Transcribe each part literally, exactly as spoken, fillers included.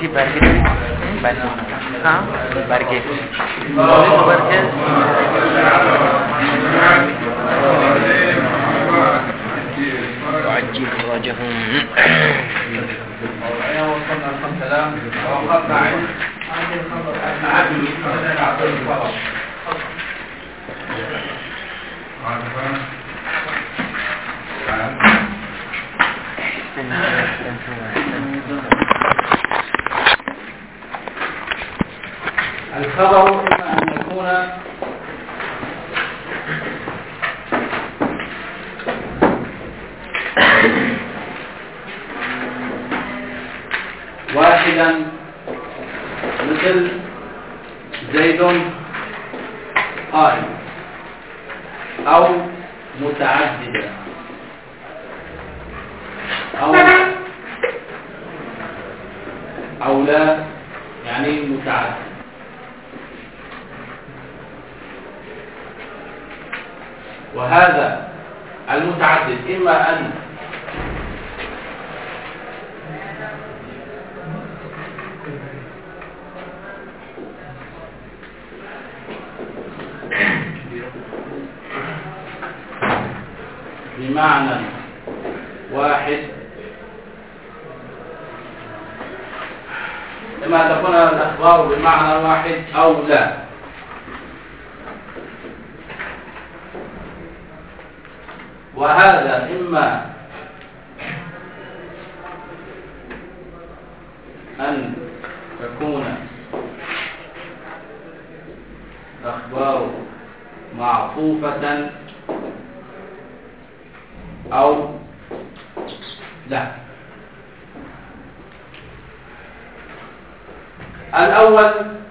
Berarti bargain bargain ah bargain bargain وعجل فرجهم وصلنا الكلام وقطع عدل الخبر إما أن يكون واحدا مثل زيد قائم أو متعددا أو أو لا يعني متعدد. وهذا المتعدد إما أن بمعنى واحد، إما أن تكون الأخبار بمعنى واحد أو لا. وهذا إما أن تكون الأخبار معطوفة أو لا. الأول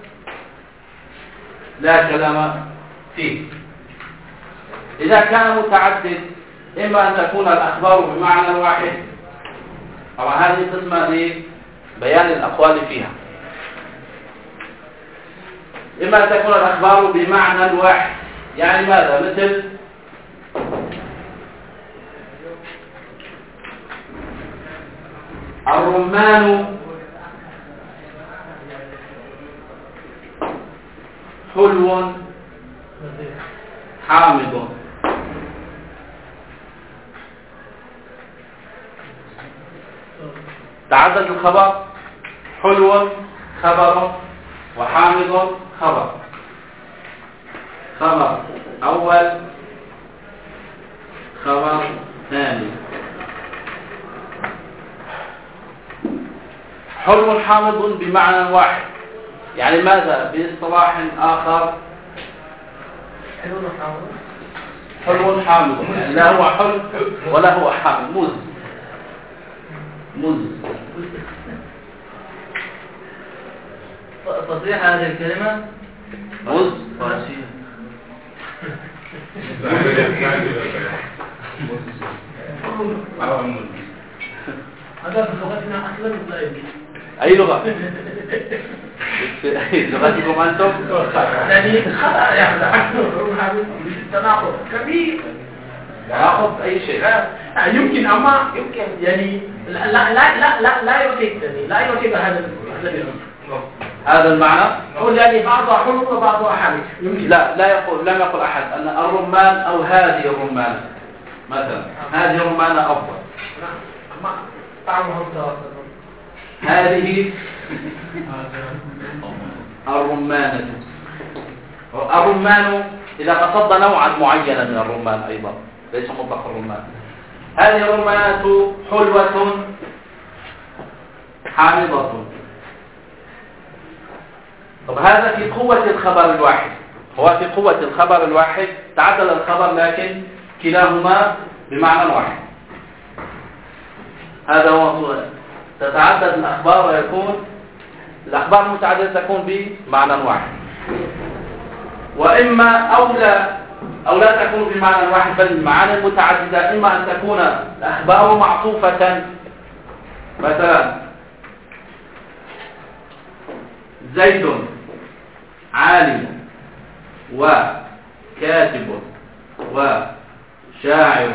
لا كلام فيه. إذا كان متعدد إما أن تكون الأخبار بمعنى واحد، طبعا هذه قسمة لبيان الأقوال فيها. إما أن تكون الأخبار بمعنى واحد، يعني ماذا؟ مثل الرمان حلو حامض. تعدد الخبر، حلو خبر وحامض خبر. خبر أول، خبر ثاني. حلو حامض بمعنى واحد، يعني ماذا باصطلاح آخر؟ حلو حامض يعني لا هو حلو ولا هو حامض، مز مز. تصحيح هذه الكلمة مز فرنسية. هذا في لغتنا أصلا لا. أي لغة؟ لغتكم أنتم؟ يعني خطأ يعني تناقض كبير. تناقض أي شيء؟ يمكن أما يمكن يعني لا لا لا لا لا يوافق لا يوافق هذا هذا المعنى. يقول يعني بعضها حلو وبعضها حامض. لا لا يقول، لم يقل أحد أن الرمان أو هذه الرمانة مثلا هذه الرمانة أفضل. طعمهم سواء. هذه الرمانة. الرمان إذا قصد نوعا معينا من الرمان أيضا ليس مطلق الرمان. هذه الرمانة حلوة حامضة. طب هذا في قوة الخبر الواحد، هو في قوة الخبر الواحد تعدل الخبر لكن كلاهما بمعنى واحد. هذا هو تتعدد الأخبار ويكون الأخبار المتعددة تكون بمعنى واحد. وإما أو لا أو لا تكون بمعنى واحد بل المعاني المتعددة، إما أن تكون الأخبار معطوفة، مثلا زيد عالم وكاتب وشاعر،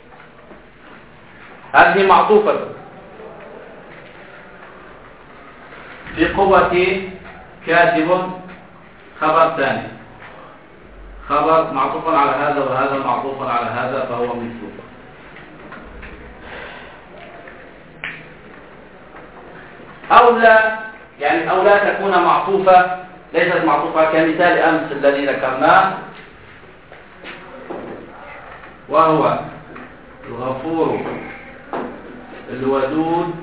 هذه معطوفة. في قوة كاتب خبر ثاني، خبر معطوف على هذا وهذا معطوف على هذا فهو مثله. أو لا، يعني أو لا تكون معطوفة، ليست معطوفة كمثال أمس الذي ذكرناه، وهو الغفور الودود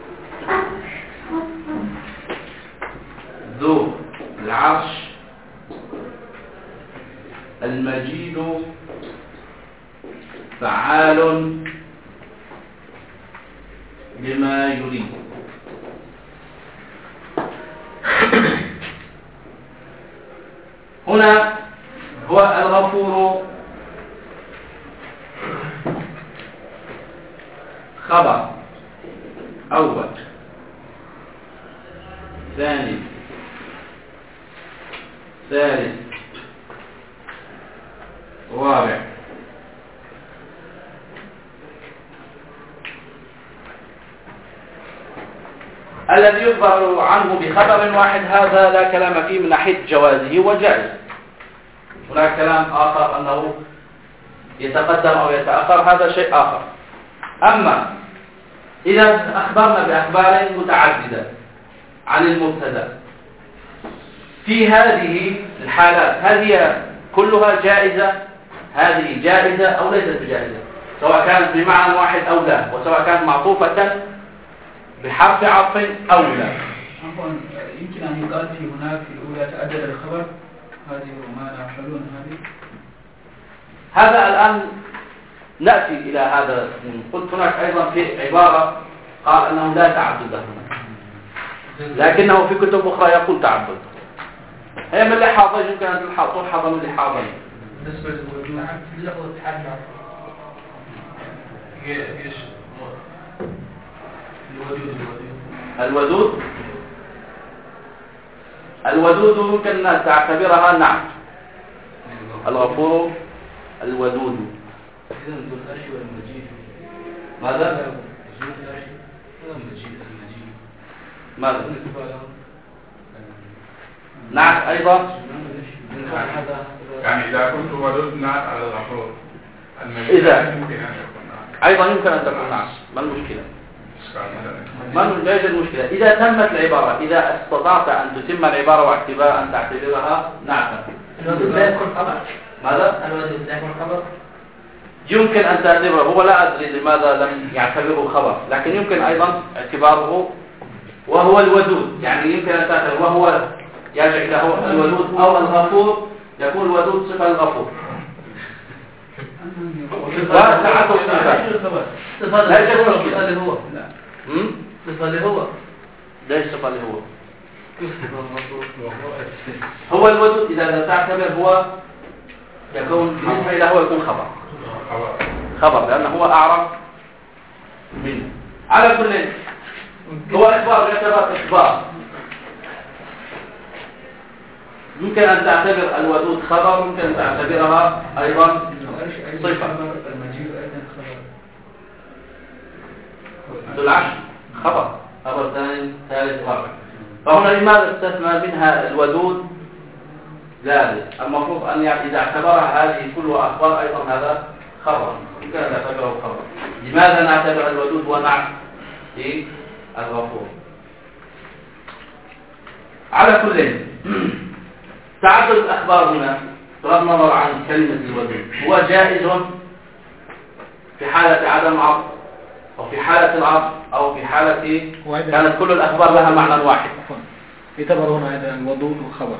ذو العرش المجيد فعال لما يريد. هنا هو الغفور خبر أول ثاني ثالث رابع. الذي يخبر عنه بخبر واحد هذا لا كلام فيه من ناحية جوازه وجائز. هناك كلام آخر أنه يتقدم أو يتأخر، هذا شيء آخر. أما إذا أخبرنا بأخبار متعددة عن المبتدأ في هذه الحالات، هذه كلها جائزة، هذه جائزة أو ليست بجائزة، سواء كانت بمعنى واحد أو لا، وسواء كانت معطوفة بحرف عطف أو لا. عفوا، يمكن أن يقال في هناك في الأولى تأجل الخبر، هذه وما نحلون هذه. هذا الآن نأتي إلى هذا. قلت هناك أيضا في عبارة قال أنه لا تعدد هنا، لكنه في كتب أخرى يقول تعدد. هي من اللحاظين يمكن أن تلحظ من اللحاظين. بالنسبة للوجود لفظ التحدث ايش الودود؟ الودود الودود يمكن أن تعتبرها نعم. الغفور الودود. إذا ذو العرش والمجيد. ماذا؟ ذو العرش والمجيد المجيد. ماذا؟ نعت أيضا. يعني إذا كنت ودود نعت على الغفور إذا يمكن أن يكون نعت. أيضا يمكن أن تكون نعت، ما المشكلة؟ ما ليس المشكلة إذا تمت العبارة، إذا استطعت أن تتم العبارة واعتبار أن تعتبرها نعتا. الودود لا يكون خبر. ماذا؟ الودود لا يكون خبر. يمكن أن تعتبره، هو لا أدري لماذا لم يعتبره خبر، لكن يمكن أيضا اعتباره وهو الودود، يعني يمكن أن تعتبره وهو يرجع إلى هو الودود أو الغفور، يكون الودود صفة الغفور. لا تعدد صفات. لا يوجد مشكلة. صفة هو. لا. هم؟ صفة هو. ليش صفة هو؟ هو الودود إذا لا تعتبر هو يكون بالنسبة إلى هو يكون خبر. خبر لأنه هو أعرف منه. على كل هو إخبار، يعتبر إخبار. يمكن أن تعتبر الودود خبر، يمكن أن تعتبرها أيضا صفة. المجيد أيضا خبر. ذو العرش خبر، خبر ثاني ثالث رابع. فهنا لماذا استثنى منها الودود؟ ذلك المفروض أن إذا اعتبرها هذه كلها أخبار أيضا هذا خبر، يمكن أن نعتبره خبر. لماذا نعتبر الودود ونعت في الغفور؟ على كل تعدد الأخبار هنا بغض النظر عن كلمة الودود هو جائز في حالة عدم عطف، أو في حالة العطف، أو في حالة كانت كل الأخبار لها معنى واحد. يعتبر هنا أيضا الودود وخبر.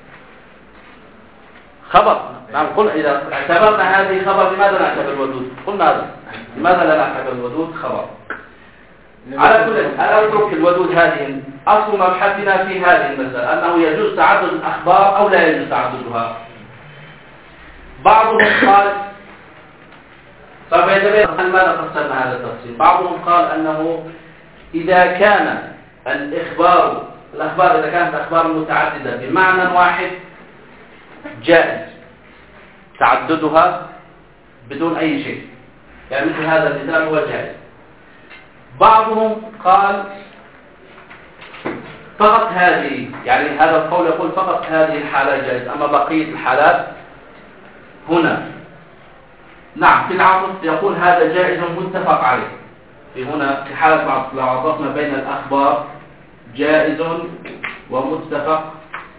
خبر نعم. قل إذا اعتبرنا هذه خبر لماذا نعتبر الودود؟ قلنا هذا لماذا لا نعتبر الودود خبر؟ على كل أنا أترك الودود هذه أصل مبحثنا في هذه المسألة أنه يجوز تعدد الأخبار أو لا يجوز تعددها. بعضهم قال سوف يتبين لماذا قسمنا هذا التقسيم. بعضهم قال أنه إذا كان الإخبار الأخبار إذا كانت أخبار متعددة بمعنى واحد جائز تعددها بدون أي شيء، يعني مثل هذا المثال هو جائز. بعضهم قال فقط هذه، يعني هذا القول يقول فقط هذه الحالة جائز، أما بقية الحالات هنا نعم في العطف يقول هذا جائز متفق عليه. في هنا في حالة العطف لو عطفنا بين الأخبار جائز ومتفق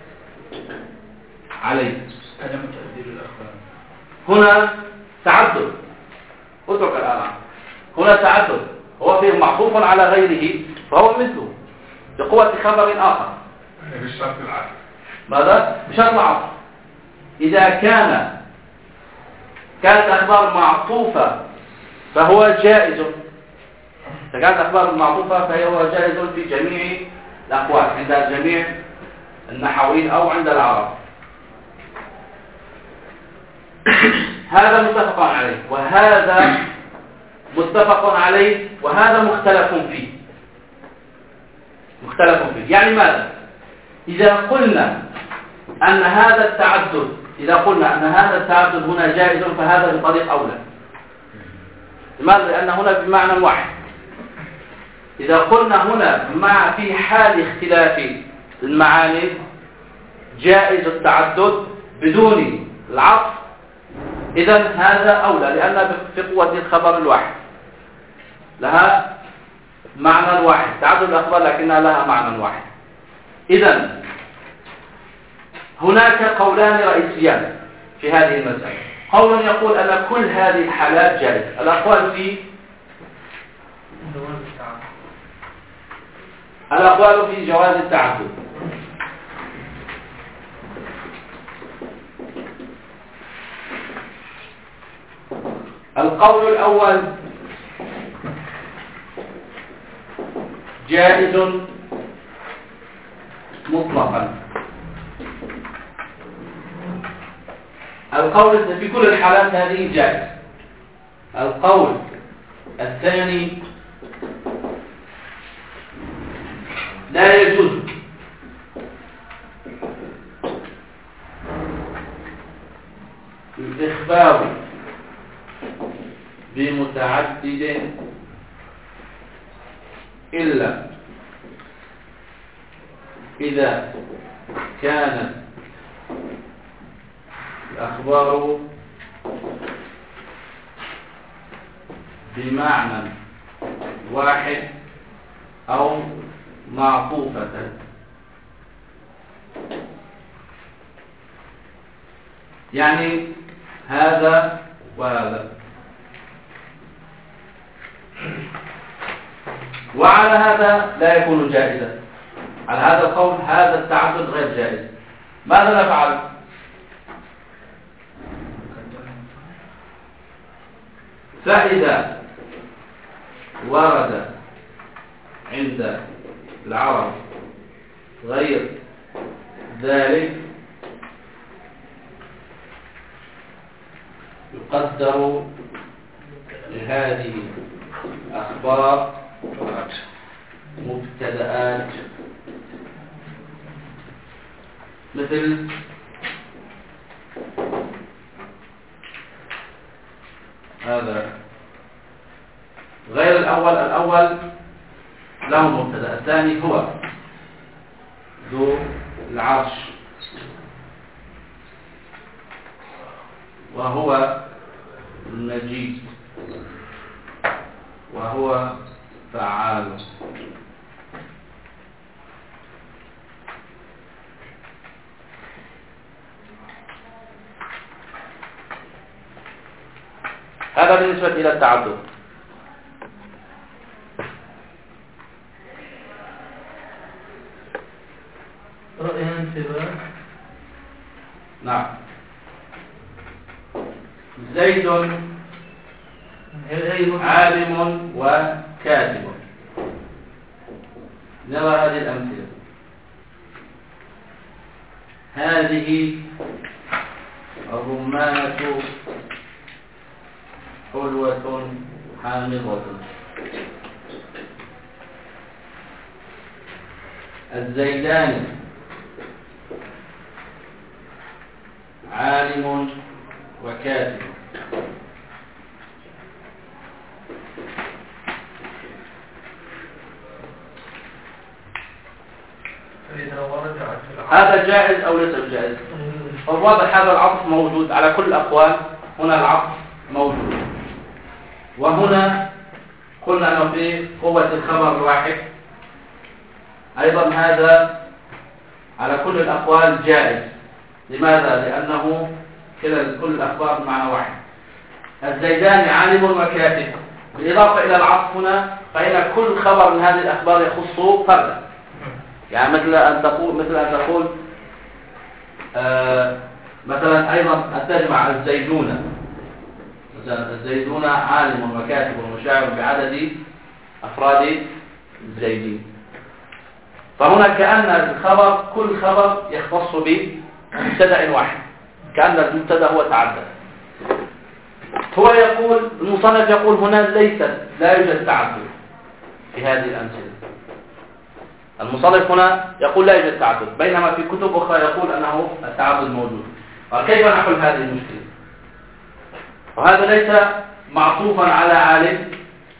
عليه. عدم تأثير الأخبار هنا تعدد، اترك الآن، هنا تعدد هو فيه معطوف على غيره فهو مثله بقوة خبر آخر. بالشرط العكس. ماذا؟ بشرط العطف. إذا كان كانت الأخبار معطوفة فهو جائز، إذا كانت الأخبار معطوفة فهو جائز في جميع الأقوال عند جميع النحويين أو عند العرب. هذا متفق عليه وهذا متفق عليه وهذا مختلف فيه. مختلف فيه يعني ماذا؟ إذا قلنا أن هذا التعدد إذا قلنا أن هذا التعدد هنا جائز فهذا بطريق أولى. لماذا؟ لأن هنا بمعنى واحد. إذا قلنا هنا مع في حال اختلاف المعاني جائز التعدد بدون العطف، إذن هذا أولى لأن في قوة الخبر الواحد لها معنى واحد، تعدد الأخبار لكنها لها معنى واحد. إذن هناك قولان رئيسيان في هذه المسألة. قول يقول أن كل هذه الحالات جائزة، الأقوال في الأقوال في جواز التعدد. القول الأول جائز مطلقا. القول في كل الحالات هذه جائز. القول الثاني لا يجوز الإخبار بمتعدد إلا إذا كانت الأخبار بمعنى واحد أو معطوفة. يعني هذا وهذا. وعلى هذا لا يكون جائزا. على هذا القول هذا التعدد غير جائز. ماذا نفعل؟ فإذا ورد عند العرب غير ذلك يقدر لهذه الأخبار مبتدآت مثل هذا غير الأول. الأول له مبتدأ، الثاني هو ذو العرش وهو المجيد وهو فعال. هذا بالنسبة إلى التعدد. رأيان سوا. نعم. زيد عالم وكاتب. نرى هذه الأمثلة. هذه الرمانة حلوة حامضة. الزيدان عالم وكاتب. هذا جائز أو ليس بجائز؟ فالواضح هذا العطف موجود على كل الأقوال. هنا العطف موجود، وهنا قلنا أنه في قوة الخبر الواحد أيضا هذا على كل الأقوال جائز. لماذا؟ لأنه كلا كل الأخبار بمعنى واحد. الزيدان عالم وكاتب، بالإضافة إلى العطف هنا فإن كل خبر من هذه الأخبار يخص فردا. يعني مثل أن تقول مثل أن تقول آه مثلا أيضا أن تجمع الزيدون، مثلا الزيدون عالم وكاتب ومشاعر بعدد أفراد الزيدين. فهنا كأن الخبر كل خبر يختص بمبتدأ واحد، كأن المبتدأ هو تعدد. هو يقول المصنف يقول هنا ليس لا يوجد تعدد في هذه الأمثلة. المصنف هنا يقول لا يوجد تعدد، بينما في كتب أخرى يقول أنه التعدد موجود. وكيف نحل هذه المشكلة؟ وهذا ليس معطوفا على عالم،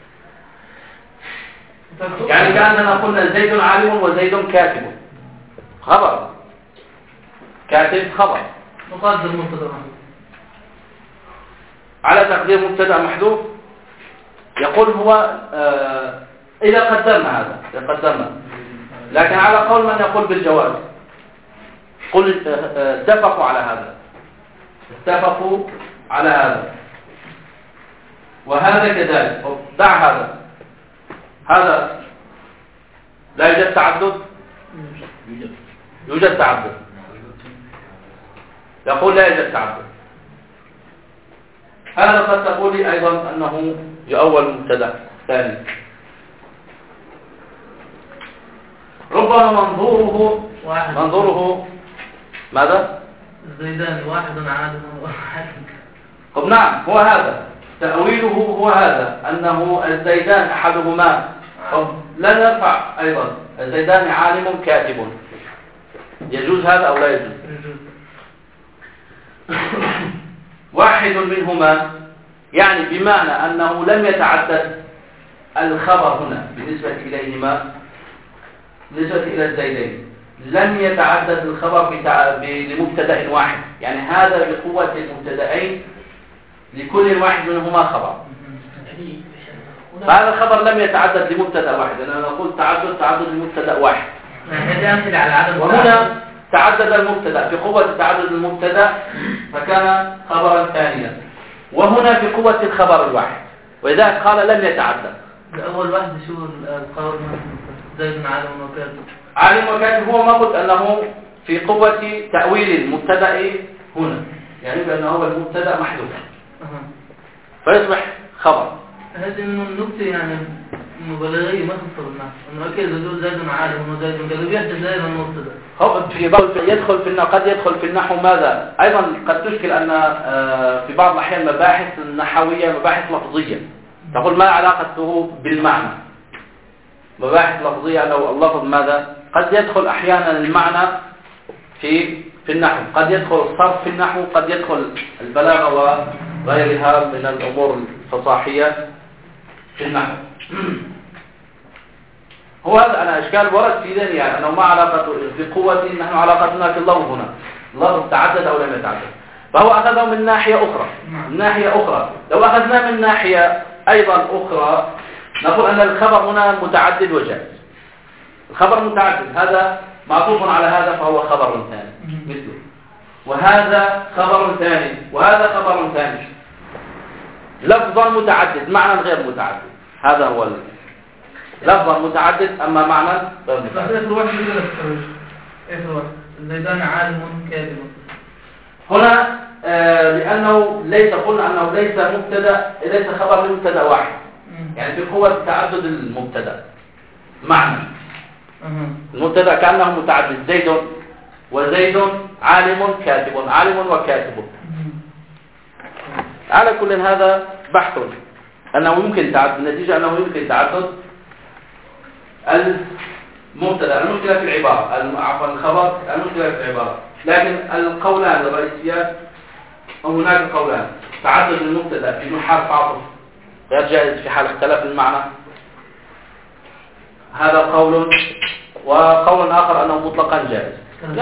يعني كأننا قلنا زيد عالم وزيد كاتب، خبر كاتب خبر مقدر مبتدا على تقدير مبتدا محذوف. يقول هو آه إذا قدرنا هذا إذا قدرنا، لكن على قول من يقول بالجواز. قل آه اتفقوا على هذا اتفقوا على هذا وهذا كذلك. دع هذا هذا لا يوجد تعدد، يوجد تعدد. يقول لا يوجد تعدد. هذا قد تقولي أيضا أنه يؤول مبتدا ثاني. ربما منظوره واحد منظوره ماذا؟ الزيدان واحد عالم واحد. طب نعم، هو هذا تأويله، هو هذا أنه الزيدان أحدهما. طب لا نرفع أيضا الزيدان عالم كاتب، يجوز هذا أو لا يجوز؟ واحد منهما، يعني بمعنى أنه لم يتعدد الخبر هنا بالنسبة إليهما، بالنسبة إلى الزيدين لم يتعدد الخبر لمبتدأ واحد، يعني هذا بقوة المبتدأين لكل واحد منهما خبر. فهذا الخبر لم يتعدد لمبتدأ واحد، أنا نقول تعدد تعدد لمبتدأ واحد. وهنا تعدد المبتدأ بقوة تعدد المبتدأ فكان خبرا ثانيا، وهنا بقوة الخبر الواحد، ولذلك قال لم يتعدد. أول واحد شو الخبر زيد عالم وكاتب؟ عالم وكاتب هو ما قلت أنه في قوة تأويل المبتدأ هنا، يعني بأنه هو المبتدأ محذوف فيصبح خبر. هذه النكتة يعني مبالغية ما تفصلنا انه اكيد زيد زيد عالم وزيد قالوا بيحدث دائما المبتدا. هو في بعض يدخل في النحو، قد يدخل في النحو ماذا ايضا قد تشكل ان في بعض الاحيان مباحث النحويه مباحث لفظيه، تقول ما علاقته بالمعنى، مباحث لفظيه لو اللفظ ماذا قد يدخل احيانا المعنى في في النحو، قد يدخل الصرف في النحو، قد يدخل البلاغه وغيرها من الامور الفصاحيه في النحو. هو هذا أنا إشكال ورد في ذهني، يعني أنه ما علاقة بقوة، نحن علاقتنا في اللفظ هنا، اللفظ تعدد أو لم يتعدد. فهو أخذه من ناحية أخرى، من ناحية أخرى. لو أخذنا من ناحية أيضا أخرى نقول أن الخبر هنا متعدد وجائز. الخبر متعدد هذا معطوف على هذا فهو خبر ثاني مثله، وهذا خبر ثاني وهذا خبر ثاني، لفظا متعدد معنى غير متعدد. هذا هو لفظا متعدد اما معنى غير متعدد. ايه الواحد يقول ايه الواحد الزيدان عالم كاذب هنا آه لانه ليس قلنا انه ليس مبتدا، ليس خبر لمبتدا واحد، يعني في قوه تعدد المبتدا معنى. المبتدا كانه متعدد، زيد وزيد عالم كاتب، عالم وكاتب. على كل هذا بحث أنه يمكن تعدد، النتيجة أنه يمكن تعدد المبتدا. المشكلة في العبارة، عفوا الخبر، المشكلة في العبارة. لكن القولان الرئيسيان هناك قولان: تعدد المبتدا بدون حرف عطف غير جائز في حال اختلاف المعنى، هذا قول، وقول آخر أنه مطلقا جائز.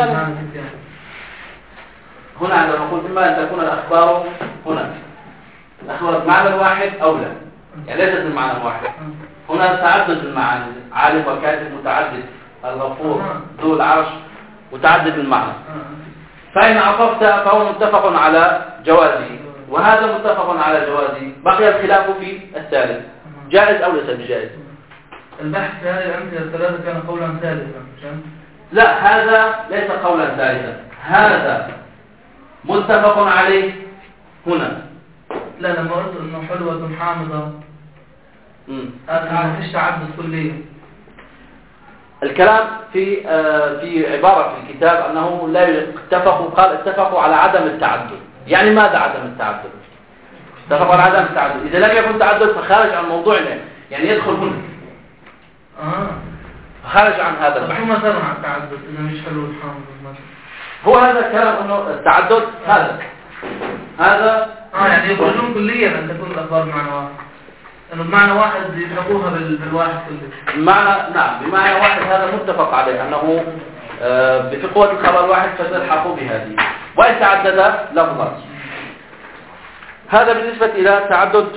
هنا عندما نقول إما أن تكون الأخبار هنا الأخبار بمعنى واحد أو لا، يعني ليست بمعنى واحد. هنا تعدد المعاني، عالم وكاتب متعدد، الغفور ذو العرش متعدد المعنى. فإن عطفت فهو متفق على جوازه، وهذا متفق على جوازه. بقي الخلاف في الثالث، جائز أو ليس بجائز. البحث في هذه الأمثلة الثلاثة كان قولا ثالثا. لا، هذا ليس قولا ثالثا، هذا متفق عليه هنا. لا، لما قلت انه حلوة حامضة هذا ما فيش تعدد كليا. الكلام في آه في عبارة في الكتاب أنه لا اتفقوا، قال اتفقوا على عدم التعدد. يعني ماذا عدم التعدد؟ اتفقوا على عدم التعدد، إذا لم يكن تعدد فخارج عن موضوعنا، يعني يدخل هنا آه. خارج عن هذا البحث. شو مثلا عن التعدد إذا مش حلوة حامضة؟ هو هذا الكلام أنه التعدد هذا هذا اه يعني يقولون كليا أن تكون الأخبار بمعنى واحد، أنه بمعنى واحد يلحقوها بالواحد كله. بمعنى نعم بمعنى واحد، هذا متفق عليه أنه آه في قوة الخبر الواحد فتلحقوا بهذه، وإن تعدد لفظا. هذا بالنسبة إلى تعدد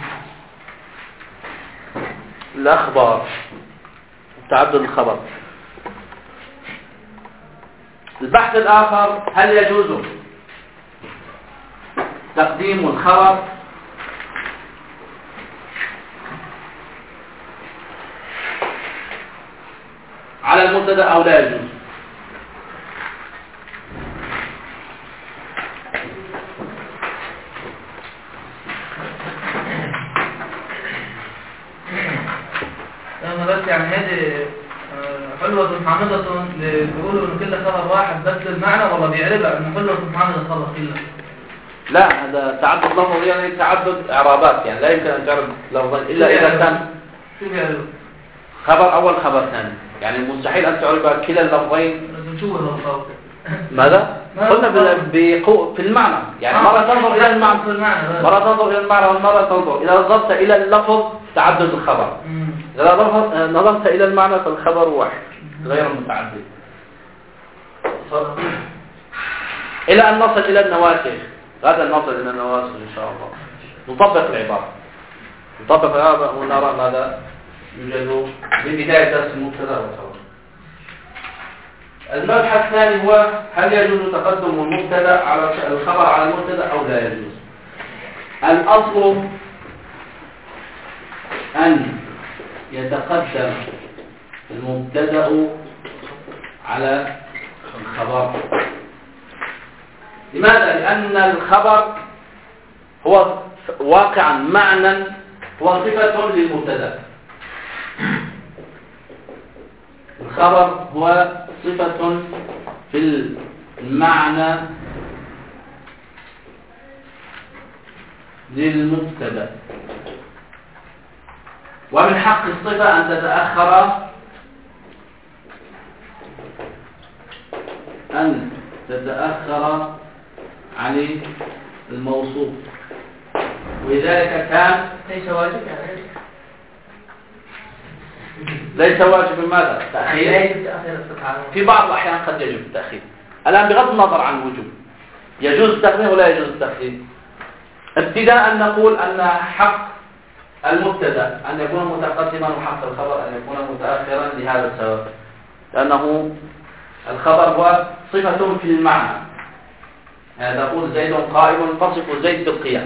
الأخبار، تعدد الخبر. البحث الآخر، هل يجوز تقديم الخبر على المبتدا أو لا يجوز؟ أنا بس يعني هذه حلوة حامضة بيقولوا إنه كل خبر واحد بس المعنى، ولا بيعربها إنه حلوة حامضة خبر كله؟ لا، هذا تعدد لفظ، يعني تعدد إعرابات، يعني لا يمكن أن تعرب لفظا إلا إذا كان شو بيعرب؟ خبر أول خبر ثاني، يعني مستحيل أن تعرب كلا اللفظين. لازم نشوف الخبر. ماذا؟ قلنا بقوة في المعنى، يعني مرة تنظر إلى المعنى، مرة تنظر إلى المعنى والمرة تنظر إذا نظرت إلى اللفظ تعدد الخبر، إذا نظرت إلى المعنى فالخبر واحد غير متعدد. إلى أن نصل إلى النواسخ، غدا نصل إلى النواسخ إن شاء الله. نطبق العبارة، نطبق العبارة ونرى ماذا يوجد من بداية درس المبتدأ والخبر. المبحث الثاني هو هل يجوز تقدم المبتدأ على الخبر على المبتدأ أو لا يجوز؟ الأصل أن يتقدم المبتدأ على الخبر. لماذا؟ لأن الخبر هو واقعا معنى، هو صفة للمبتدأ. الخبر هو صفة في المعنى للمبتدأ، ومن حق الصفة أن تتأخر أن تتأخر عن الموصوف، ولذلك كان ليس واجب يعني ليس واجب. ماذا؟ تأخير في بعض الأحيان قد يجب التأخير. الآن بغض النظر عن الوجوب يجوز التقديم ولا يجوز التأخير. ابتداء نقول أن حق المبتدأ أن يكون متقدما وحق الخبر أن يكون متأخرا لهذا السبب، لأنه الخبر هو صفة في المعنى. يعني تقول زيد قائم تصف زيد بالقيام.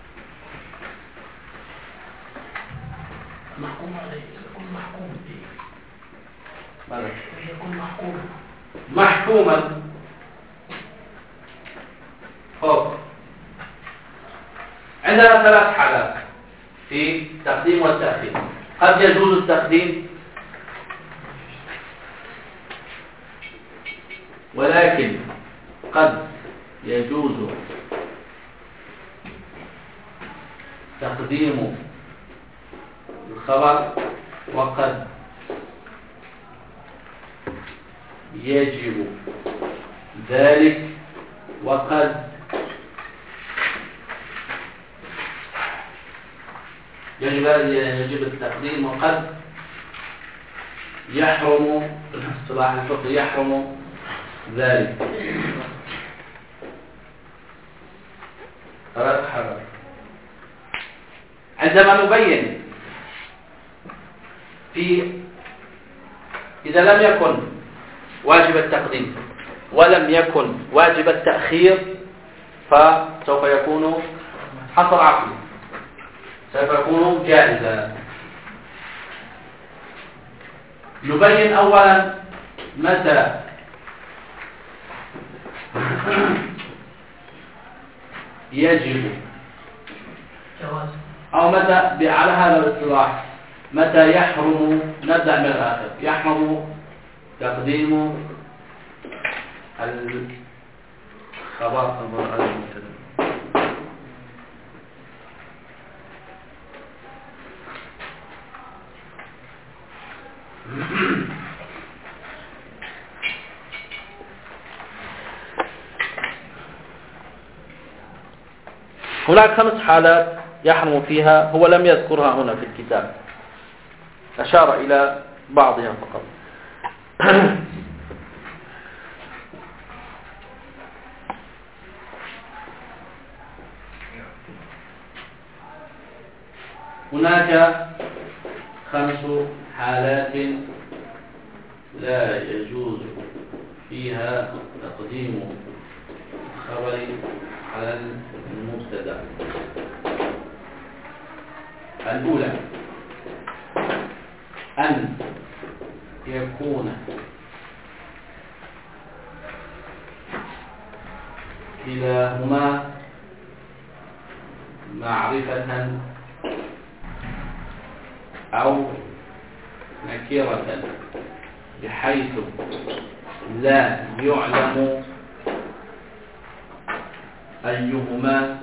محكوم عليه يكون محكوم به. ماذا؟ يكون محكوما محكوما. خب عندنا ثلاث حالات في التقديم والتأخير. قد يجوز التقديم ولكن قد يجوز تقديم الخبر، وقد يجب ذلك، وقد يجب يجب التقديم، وقد يحرم اصطلاح الفقه يحرم ذلك. عندما نبين في إذا لم يكن واجب التقديم ولم يكن واجب التأخير فسوف يكون حصر عقلي، سوف يكون جائزا. نبين أولا متى يجب أو متى على هذا الاصطلاح متى يحرم. نبدأ من الآخر. يحرم تقديم الخبر المبتدأ. هناك خمس حالات يحرم فيها، هو لم يذكرها هنا في الكتاب، أشار إلى بعضها فقط. هناك خمس حالات لا يجوز فيها تقديم الخبر على المبتدأ. الأولى أن يكون كلاهما معرفة أو نكرة بحيث لا يعلم أيهما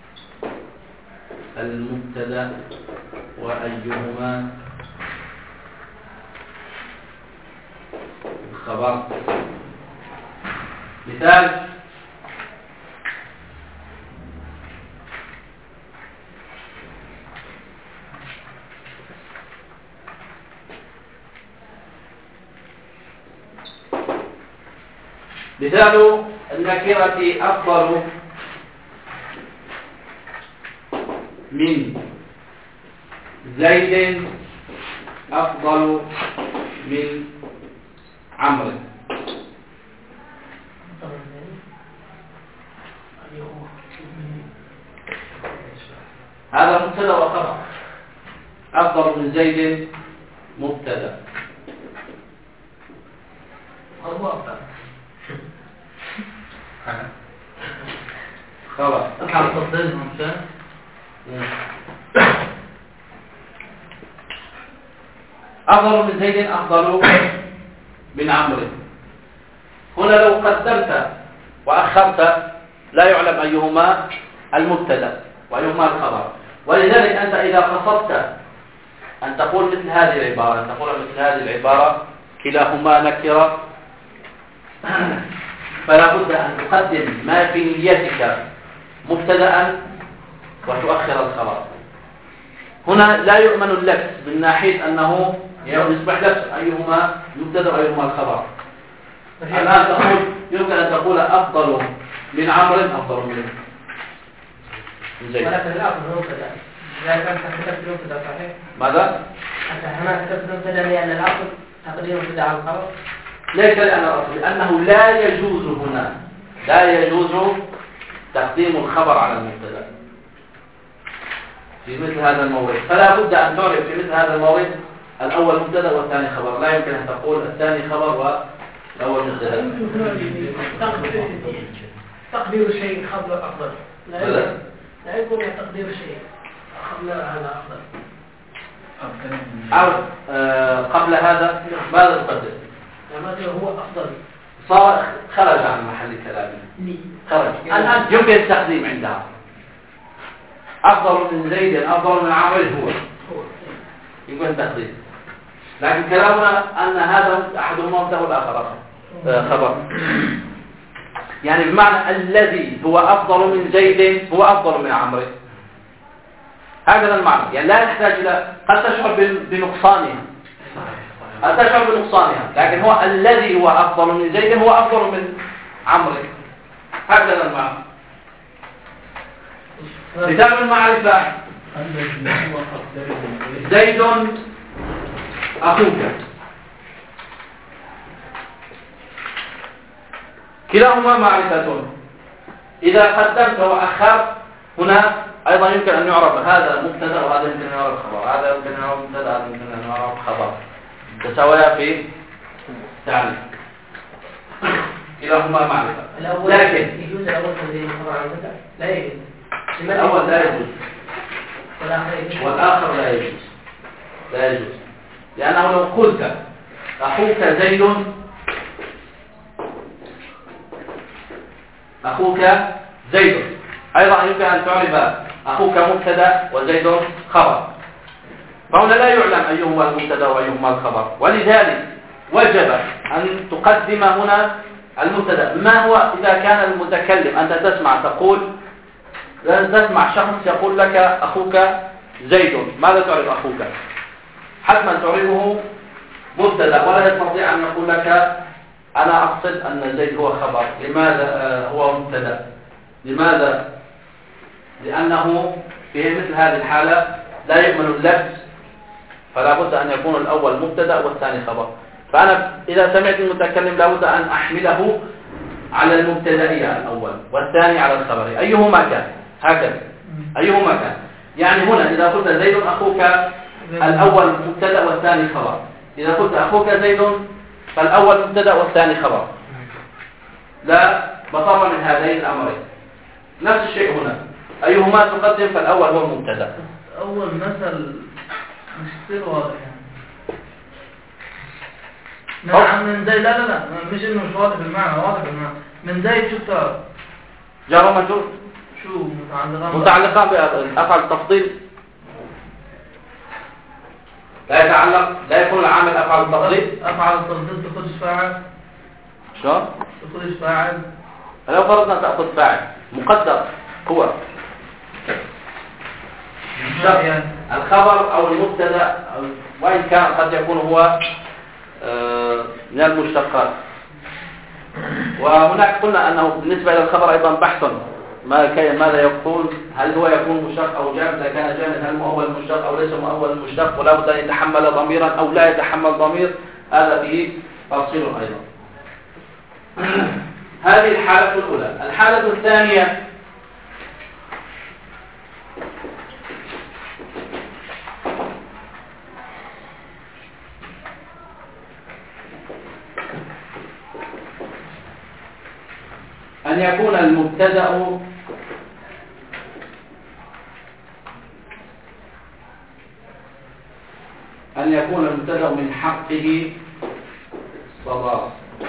المبتدأ وأيهما الخبر. مثال: مثال النكرة أفضل من زيد أفضل من عمرو. هذا مبتدأ وخبر. أفضل من زيد مبتدأ. خلاص أفضل من زيد أفضل من عمرو. هنا لو قدمت وأخرت لا يعلم أيهما المبتدأ وأيهما الخبر، ولذلك أنت إذا قصدت أن تقول مثل هذه العبارة أن تقول مثل هذه العبارة كلاهما نكرة، فلا بد أن تقدم ما في نيتك مبتدأ وتؤخر الخبر. هنا لا يؤمن اللبس من ناحية أنه يصبح لبس أيهما مبتدأ وأيهما الخبر. الآن تقول يمكن أن تقول أفضل من عمرو أفضل من زيد. ولكن الأفضل مبتدأ. إذا كان كتبت مبتدأ صحيح. ماذا؟ أنت هنا كتبت مبتدأ لأن الأصل تقديم مبتدأ على الخبر. ليس لأن الأصل، لأنه لا يجوز هنا لا يجوز تقديم الخبر على المبتدأ في مثل هذا المورد. فلا بد أن تعرف في مثل هذا المورد الأول مبتدأ والثاني خبر. لا يمكن أن تقول الثاني خبر والأول مبتدأ. تقدير شيء قبل أفضل. لا لا يكون تقدير شيء قبل هذا أفضل. أو آه قبل هذا ماذا تقدر؟ ماذا هو أفضل؟ صار خرج عن محل كلامه. خرج. الآن يمكن التقديم عندها. أفضل من زيد أفضل من عمرو هو يمكن التقديم، لكن كلامنا أن هذا أحدهما مبتدأ والآخر خبر. يعني بمعنى الذي هو أفضل من زيد هو أفضل من عمرو، هكذا المعنى. يعني لا يحتاج إلى قد تشعر بنقصانها تشعر بنقصانها، لكن هو الذي هو أفضل من زيد هو أفضل من عمرو. هكذا المعنى. مثال المعرفة: زيد أخوك. كلاهما معرفة. إذا قدمت وأخرت هنا أيضا يمكن أن يعرف هذا مبتدأ وهذا يمكن أن يعرف خبر، هذا يمكن أن يعرف مبتدأ هذا يمكن أن يعرف خبر، تساويا في تعريف. كلاهما معرفة. لكن يجوز الأول تنزيل الخبر عن المبتدأ؟ لا يجوز. الأول لا يجوز والآخر لا يجوز. لا يجوز لأنه لو قلت أخوك زيد أخوك زيد أيضا يمكن أن تعرف أخوك مبتدأ وزيد خبر، فهنا لا يعلم أيهما المبتدأ وأيهما الخبر، ولذلك وجب أن تقدم هنا المبتدأ. ما هو إذا كان المتكلم أنت تسمع تقول تسمع شخص يقول لك أخوك زيد، ماذا تعرف أخوك؟ حتما تعرفه مبتدأ، ولا يستطيع أن يقول لك أنا أقصد أن زيد هو خبر. لماذا هو مبتدأ؟ لماذا؟ لأنه في مثل هذه الحالة لا يؤمن اللبس، فلا بد أن يكون الأول مبتدأ والثاني خبر. فأنا إذا سمعت المتكلم لا بد أن أحمله على المبتدئية الأول والثاني على الخبر أيهما كان. هكذا أيهما كان، يعني هنا إذا قلت زيد أخوك الأول مبتدأ والثاني خبر، إذا قلت أخوك زيد فالأول مبتدأ والثاني خبر، لا بطر من هذين الأمرين. نفس الشيء هنا، أيهما تقدم فالأول هو المبتدأ. أول مثل مش كتير واضح يعني. نعم من زي لا لا لا مش إنه مش واضح بالمعنى، واضح بالمعنى. من زي شو بتعرف؟ جار ومجرور. شو متعلقان متعلقان بأفعال التفضيل، لا يتعلق لا يكون العامل أفعال التفضيل. أفعال التفضيل تخرج فاعل. شو؟ تخرج فاعل. لو فرضنا تأخذ فاعل مقدر هو يعني الخبر أو المبتدأ، وإن كان قد يكون هو من المشتقات. وهناك قلنا أنه بالنسبة إلى الخبر أيضا بحث، ماذا يقول، هل هو يكون مشتق أو جامد؟ إذا كان جامد هل هو أول مشتق أو ليس أول مشتق، ولا بد أن يتحمل ضميرا أو لا يتحمل ضمير، هذا به تفصيل أيضا. هذه الحالة الأولى. الحالة الثانية أن يكون المبتدأ أن يكون المبتدأ من حقه صدارة.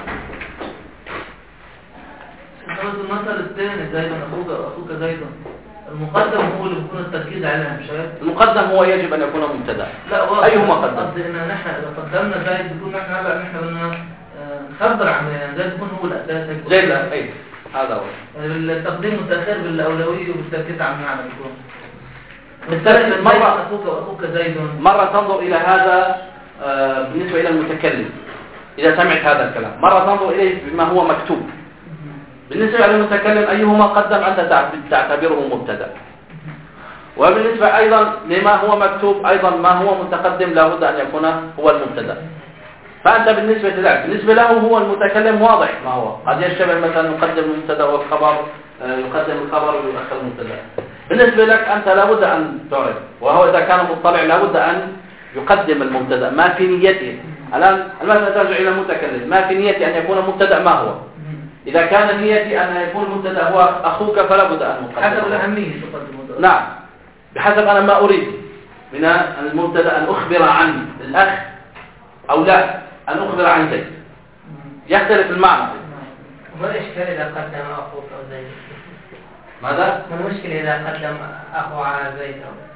المثل الثاني زيدا أخوك أخوك زيدا، المقدم هو اللي بيكون التركيز عليها مش عارف. المقدم هو يجب أن يكون مبتدأ. لا أيهما قدم؟ قصدي إن نحن إذا قدمنا زيد بيكون نحن هلا نحن بدنا نخبر عن يعني زيد يكون هو الأساس. زيد أي هذا هو. التقديم والتأخير بالأولوية والتركيز على المعنى بيكون. بالتالي مرة أخوك وأخوك زيد. مرة تنظر إلى هذا بالنسبة إلى المتكلم إذا سمعت هذا الكلام، مرة تنظر إليه بما هو مكتوب. بالنسبة للمتكلم أيهما قدم أنت تعتبره مبتدأ، وبالنسبة أيضا لما هو مكتوب أيضا ما هو متقدم لابد أن يكون هو المبتدأ. فأنت بالنسبة لك بالنسبة له هو المتكلم واضح ما هو، قد يشتبه مثلا يقدم المبتدأ والخبر، يقدم الخبر ويؤخر المبتدأ. بالنسبة لك أنت لابد أن تعرف، وهو إذا كان مطلع لابد أن يقدم المبتدأ ما في نيته. الآن المسألة ترجع إلى المتكلم، ما في نيتي أن يكون المبتدأ ما هو. إذا كان نيتي أن يكون المبتدأ هو أخوك فلا بد أن أقدم حسب الأهمية تقدم. نعم، بحسب أنا ما أريد من المبتدأ، أن أخبر عن الأخ أو لا أن أخبر عن زيد، يختلف المعنى. ما الإشكال إذا قدم أخوك أو زيد؟ ماذا؟ ما المشكلة إذا قدم أخو على زيد؟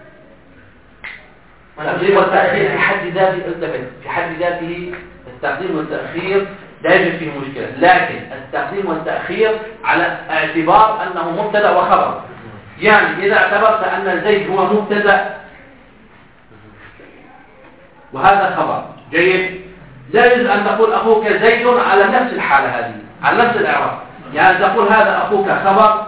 التقديم والتأخير في حد ذاته في حد ذاته التقديم والتأخير لا يوجد فيه مشكلة، لكن التقديم والتأخير على اعتبار أنه مبتدأ وخبر. يعني إذا اعتبرت أن زيد هو مبتدأ وهذا خبر جيد، لا يجوز أن تقول أخوك زيد على نفس الحالة هذه، على نفس الإعراب. يعني تقول هذا أخوك خبر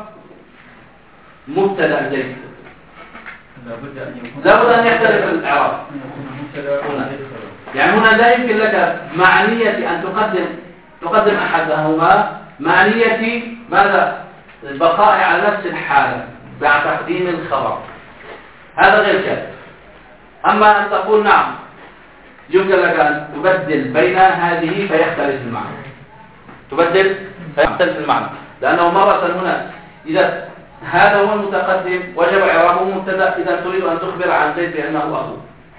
مبتدأ زيد، لابد أن يكون لابد أن يختلف الإعراب. أن يكون مبتدأ هنا. وزيد خبر. يعني هنا لا يمكن لك معنية أن تقدم تقدم أحدهما معنية ماذا؟ البقاء على نفس الحالة بعد تقديم الخبر، هذا غير كافي. أما أن تقول نعم يمكن لك أن تبدل بين هذه فيختلف المعنى، تبدل فيختلف المعنى، لأنه مرة هنا إذا هذا هو المتقدم وجب إعرابه مبتدأ إذا تريد أن تخبر عن زيد بأنه أخوه،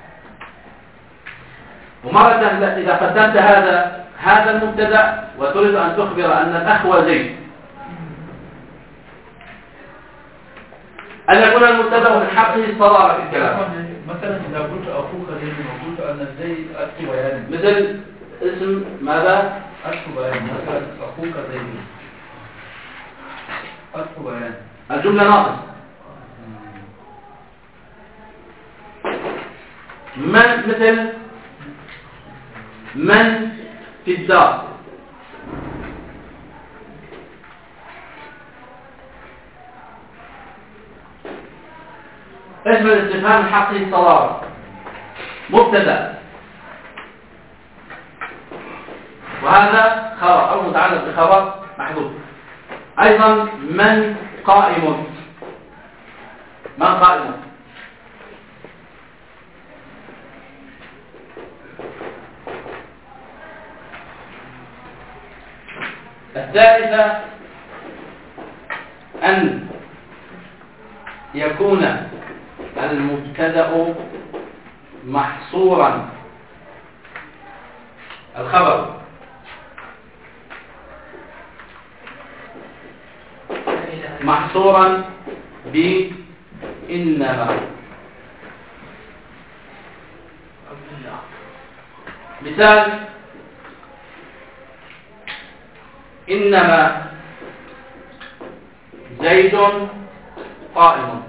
ومرة إذا قدمت هذا هذا المبتدأ وتريد أن تخبر أن الأخوة زيد، أن يكون المبتدأ من حقه الصدارة في الكلام. مثلا إذا قلت أخوك زيد وقلت أن زيد أخو بيان، مثل اسم ماذا؟ أخو بيان، مثلا أخوك زيد أخو بيان، الجملة ناقصة. من مثل من في الدار، اسم الاستفهام من حقه الصدارة مبتدأ، وهذا خبر أو متعلق بخبر محذوف. أيضا من قائم، من قائم، الثالثة أن يكون المبتدأ محصورا، الخبر محصورا بإنما. مثال إنما زيد قائم،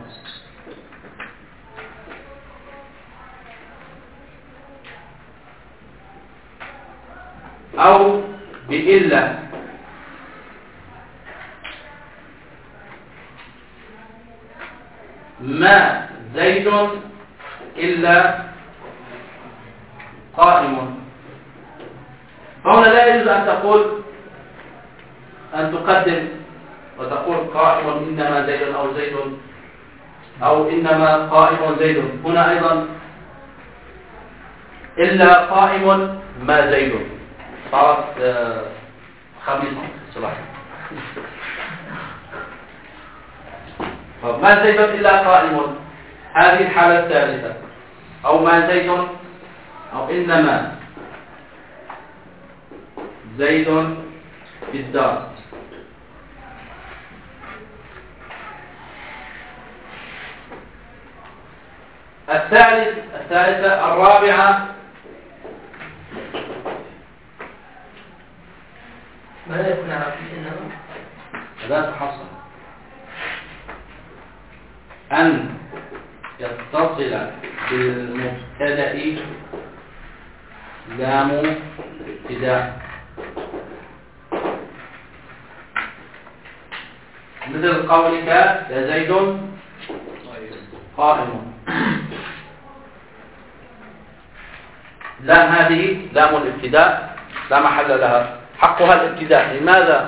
أو بإلا ما زيد إلا قائم. فهنا لا يجوز أن تقول أن تقدم وتقول قائم إنما زيد أو زيد أو إنما قائم زيد. هنا أيضا إلا قائم ما زيد، صارت خميسة صلاح. ما زيد إلا قائم، هذه الحالة الثالثة. أو ما زيد أو إنما زيد في الدار. الثالث الثالثة الرابعة ماذا يكون عرفت إنما؟ لا تحصل أن يتصل بالمبتدأ لام ابتداء، مثل قولك يا زيد قائم. لام هذه لام الابتداء لا محل لها، حقها الابتداء. لماذا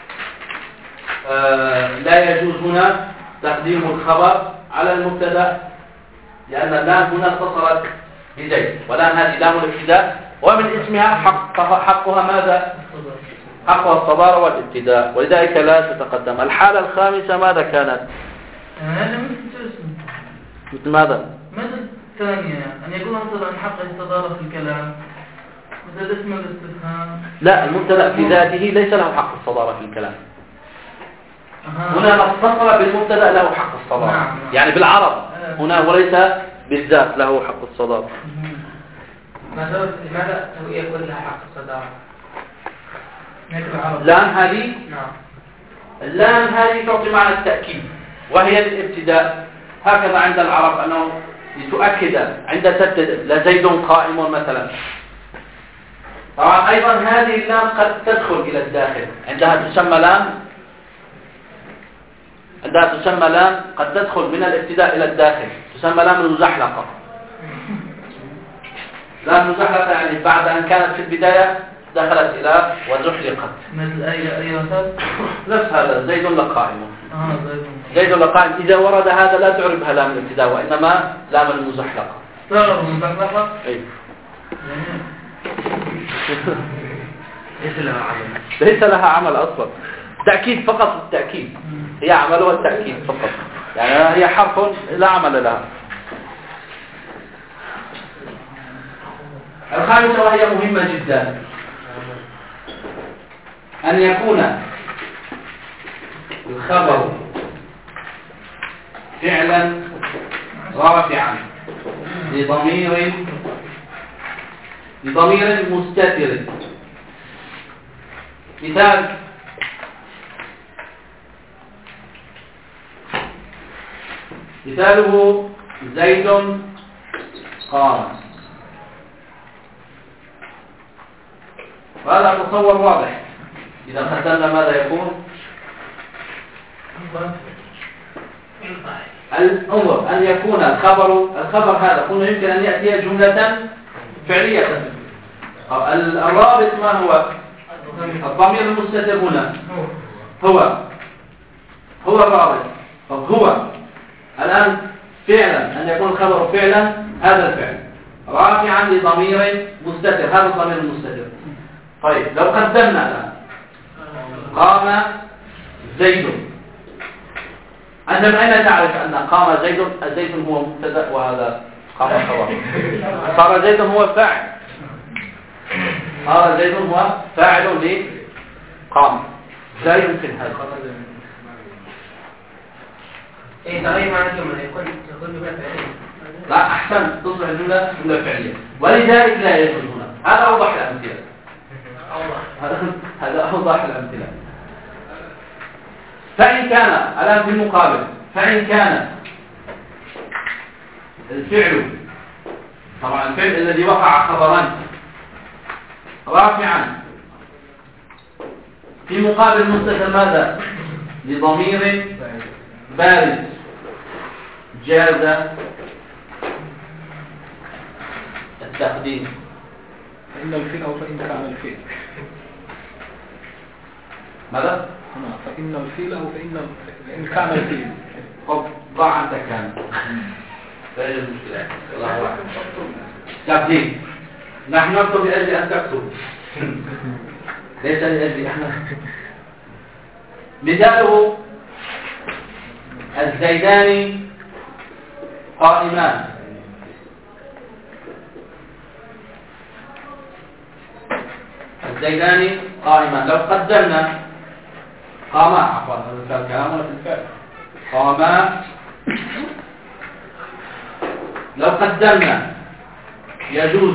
آه لا يجوز هنا تقديم الخبر على المبتدا؟ لأن اللام هنا اتصلت بزيد، ولام هذه لام الابتداء ومن اسمها حقها, حقها ماذا؟ حقها الصدارة والابتداء، ولذلك لا تتقدم. الحالة الخامسة ماذا كانت؟ هذا مثل اسم مثل ماذا؟ مثل الثانية أن يكون مثلا حق الصدارة في الكلام، مثل اسم الاستفهام. لا، المبتدا في ذاته ليس له حق الصدارة في الكلام. أه. هنا ما اتصل بالمبتدا له حق الصدارة. نعم. يعني بالعرب هنا، وليس بالذات له حق الصدارة. لماذا يكون لها حق الصدارة؟ لام هذه نعم. اللام هذه تعطي معنى التأكيد، وهي الابتداء. هكذا عند العرب أنه لتؤكد عند تبتدأ لزيد قائم مثلا، طبعا أيضا هذه اللام قد تدخل إلى الداخل، عندها تسمى لام عندها تسمى لام قد تدخل من الابتداء إلى الداخل، تسمى لام المزحلقة. لام المزحلقة يعني بعد أن كانت في البداية دخلت إلى وزحلقت. مثل أي أي مثال؟ نفس هذا زيد لقائم. آه زيد. زيد لقائم إذا ورد هذا لا تعربها لام الابتداء وإنما لام المزحلقة. تعرف المزحلقة؟ أي. ليس لها عمل. ليس لها عمل أصلا. تأكيد فقط، التأكيد هي عملها التأكيد فقط، يعني هي حرف لا عمل لها. الخامسة وهي مهمة جدا، أن يكون الخبر فعلا رافعا لضمير لضمير مستتر. مثال: مثاله زيد قام. وهذا تصور واضح. إذا قدمنا ماذا يكون؟ انظر أن يكون الخبر الخبر هذا كنا يمكن أن يأتي جملة فعلية. الرابط ما هو؟ الضمير المستتر هنا هو هو الرابط. طب هو الآن فعلا أن يكون الخبر فعلا هذا الفعل رافعا لضمير مستتر، هذا الضمير المستتر. طيب لو قدمنا الآن قام زيد، أنت من أين تعرف أن قام زيد؟ زيد هو مبتدأ وهذا قام خبر. صار زيد هو فاعل، صار زيد هو فاعل لقام. لا يمكن هذا. إيه تغير معنى الجملة يكون يكون جملة فعلية. لا أحسن، تصبح الجملة جملة فعلية، ولذلك لا يجوز هنا. هذا أوضح الأمثلة. هذا أوضح الأمثلة. فإن كان الآن في المقابل، فإن كان الفعل، طبعا الفعل الذي وقع خبرا رافعا في مقابل مستتر ماذا؟ لضمير بارز جاز التقديم. فإن الفيل أو فإن كان الفيل. ماذا؟ فإن الفيل أو فإن إن كان الفيل. خب ضع أنت كان. لا يوجد مشكلة. الله واحد. تقديم. نحن نكتب لأجل أن تكتب. ليس لأجل احنا. مثاله الزيدان قائمان. الزيدان قائمان. لو قدمنا قاما، عفوا هذا الكلام ولا في الفعل. قاما لو قدمنا يجوز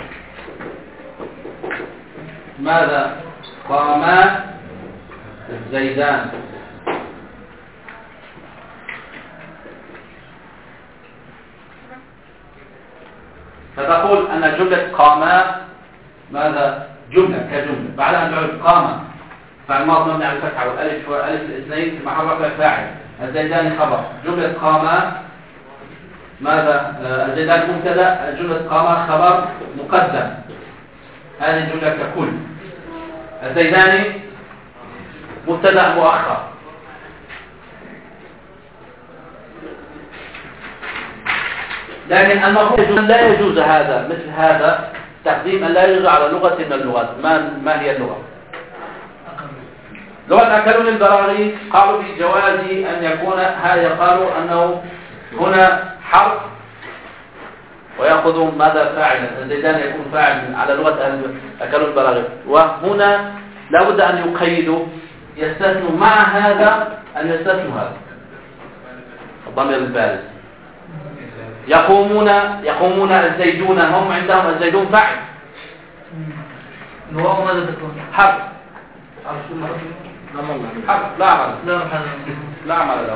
ماذا؟ قاما الزيدان. فتقول أن جملة قاما ماذا؟ جملة كجملة بعد أن تعرف قاما فعل ماضي مبني على الفتحة والألف والألف الاثنين في محل رفع فاعل. الزيدان خبر. جملة قاما ماذا؟ الزيدان مبتدأ. جملة قاما خبر مقدم. هذه الجملة ككل. الزيدان مبتدأ مؤخر. لكن المفروض أن لا يجوز هذا مثل هذا تقديم أن لا يجوز على لغة من اللغات. ما ما هي اللغة؟ لغة أكلون البراغيث قالوا في جواز أن يكون هذا، قالوا أنه هنا حرف ويأخذ ماذا؟ فاعلا. الزيدان يكون فاعل على لغة أكلون البراغيث. وهنا لابد أن يقيدوا يستثنوا مع هذا أن يستثنوا هذا الضمير البارز. يقومون يقومون الزيدون، هم عندهم الزيدون فاعل. الواو ماذا تكون؟ حرف. نعم حرف لا عمل لا لا عمل له.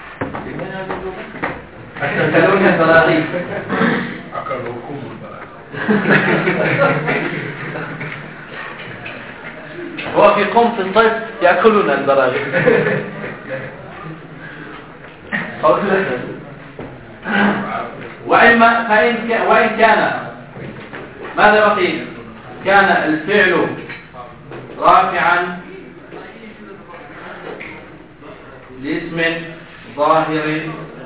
أكلون البراغيث. أكلوكم البراغيث. هو في قوم في الصيف يأكلون البراغيث. وإن ما فإن كان وإن كان ماذا بقي؟ كان الفعل رافعا لاسم ظاهر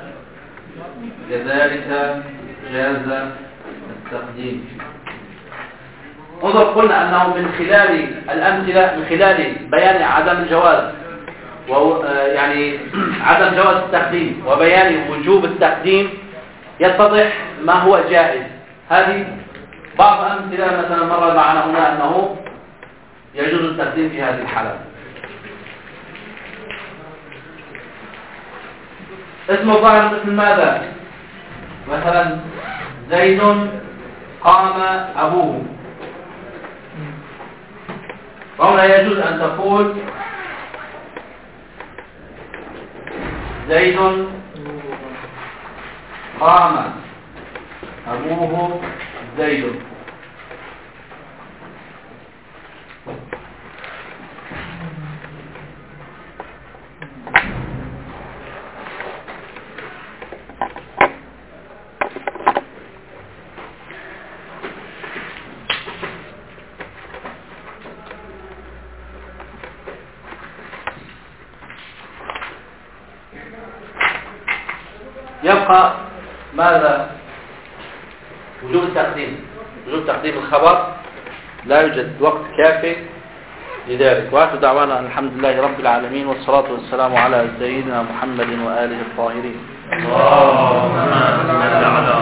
كذلك جاز التقديم. انظر، قلنا أنه من خلال الأمثلة، من خلال بيان عدم الجواز ويعني عدم جواز التقديم وبيان وجوب التقديم يتضح ما هو جائز. هذه بعض أمثلة مثلا مر معنا هنا أنه يجوز التقديم في هذه الحالة. اسم الظاهر مثل ماذا؟ مثلا زيد قام أبوه، وهنا يجوز أن تقول زيد قام أبوه زيد. يبقى ماذا؟ وجوب التقديم. وجوب تقديم الخبر لا يوجد وقت كافي لذلك. وآخر دعوانا الحمد لله رب العالمين، والصلاة والسلام على سيدنا محمد وآله الطاهرين. اللهم صل على